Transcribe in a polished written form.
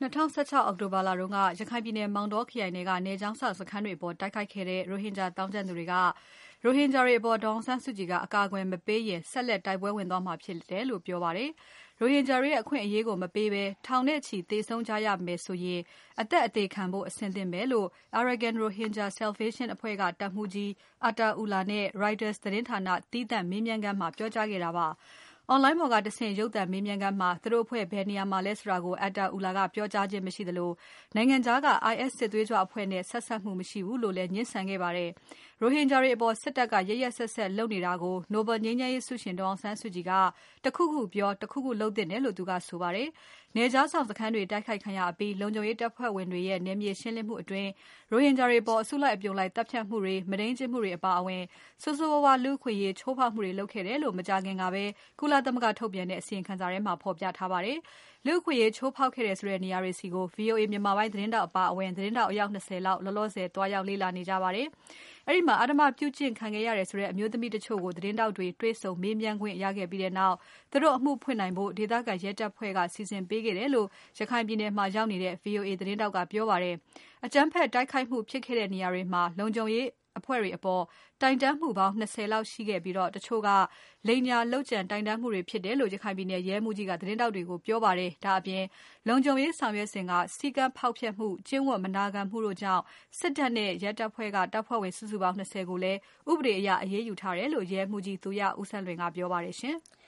2016 အောက်တိုဘာလတုန်းကရခိုင်ပြည်နယ်မောင်တောခရိုင်ထဲကနေချောင်းဆောက်စခန်းတွေအပေါ်တိုက်ခိုက်ခဲ့တဲ့ရိုဟင်ဂျာတောင်းကျမ်းသူတွေကရိုဟင်ဂျာတွေအပေါ်ဒေါ်အောင်ဆန်းစုကြည်ကအကာအကွယ်မပေးရင်ဆက်လက်တိုက်ပွဲဝင်သွားမှာဖြစ်တယ်လို့ပြောပါတယ်။ရိုဟင်ဂျာတွေရဲ့အခွင့်အရေးကိုမပေးဘဲထောင်နဲ့ချီသေဆုံးကြရမယ်ဆိုရင်အသက်အသေးခံဖို့အဆင်သင့်ပဲလို့ Arakan Rohingya Salvation အဖွဲ့ကတပ်မှူးကြီး Ata Ullah နဲ့ Reuters သတင်းဌာနသီးသန့်မေးမြန်းခန်းမှာပြောကြားခဲ့တာပါ။ Online ပေါ်ကတဆင့်ရုပ်သံမေးမြန်းခန်းမှာသူတို့အဖွဲ့ဘယ်နေရာမှာလဲဆိုတာကို Ata Ullah ကပြောကြားခြင်းမရှိသလိုနိုင်ငံခြားက IS စစ်သွေးကြွအဖွဲ့နဲ့ဆက်စပ်မှုမရှိဘူးလို့လည်းငြင်းဆန်ခဲ့ပါတယ်။ ရိုဟင်ဂျာတွေအပေါ်စစ်တပ်ကရက်ရက်စက်စက်လုပ်နေတာကို Nobel ငြိမ်းချမ်းရေးဆုရှင်ဒေါ်အောင်ဆန်းစုကြည်ကတခုခုပြောတခုခုလုပ်သင့်တယ်လို့သူကဆိုပါတယ်။ နယ်ခြားစောင့်စခန်းတွေတိုက်ခိုက်ခံရအပြီးလုံခြုံရေးတပ်ဖွဲ့ဝင်တွေရဲ့နယ်မြေရှင်းလင်းမှုအတွင်းရိုဟင်ဂျာတွေအပေါ်အစုလိုက်အပြုံလိုက်တပ်ဖြတ်မှုတွေမုဒိန်းကျင့်မှုတွေအပါအဝင်ဆိုးဆိုးဝါးဝါးလူ့အခွင့်အရေးချိုးဖောက်မှုတွေလုပ်ခဲ့တယ်လို့မကြာခင်ကပဲကုလသမဂ္ဂထုတ်ပြန်တဲ့အစီရင်ခံစာထဲမှာဖော်ပြထားပါတယ်။လူ့အခွင့်အရေးချိုးဖောက်ခဲ့တယ်ဆိုတဲ့နေရာတွေဆီကို VOA မြန်မာပိုင်းသတင်းထောက်အပါအဝင်သတင်းထောက်အယောက်20လောက်လောလောဆယ်သွားရောက်လေ့လာနေကြပါတယ်။အဲဒီမှာအဓမ္မပြုကျင့်ခံခဲ့ရတယ်ဆိုတဲ့အမျိုးသမီးတချို့ကိုသတင်းထောက်တွေတွေ့ဆုံမေးမြန်းခွင့်ရခဲ့ပြီးနောက်သူတို့အမှုဖွင့်နိုင်ဖို့ဒေသခံရဲတပ်ဖွဲ့ကစီစဉ်ပေးခဲ့တယ်လို့ရခိုင်ပြည်နယ်မှာရောက်နေတဲ့ VOA သတင်းထောက်ကပြောပါတယ်။အကြမ်းဖက်တိုက်ခိုက်မှုဖြစ်ခဲ့တဲ့နေရာတွေမှာလုံခြုံရေးအဖွဲ့တွေအပေါ်တိုင်တန်းမှုပေါင်း20လောက်ရှိခဲ့ပြီးတချို့ကလိမ်ညာလုပ်ကြံတိုင်တန်းမှုတွေဖြစ်တယ်လို့ရခိုင်ပြည်နယ်ရဲမှူးကြီးကသတင်းထောက်တွေကိုပြောပါတယ်။ဒါအပြင်လုံခြုံရေးဆောင်ရွက်စဉ်ကစည်းကမ်းဖောက်ဖျက်မှုကျင့်ဝတ်မနာခံမှုတို့ကြောင့်စစ်တပ်နဲ့ရဲတပ်ဖွဲ့ကတပ်ဖွဲ့ဝင်စုစုပေါင်း20ကိုလည်းဥပဒေအရအရေးယူထားတယ်လို့ရဲမှူးကြီးသူရဦးဆန်းလွင်ကပြောပါတယ်ရှင်။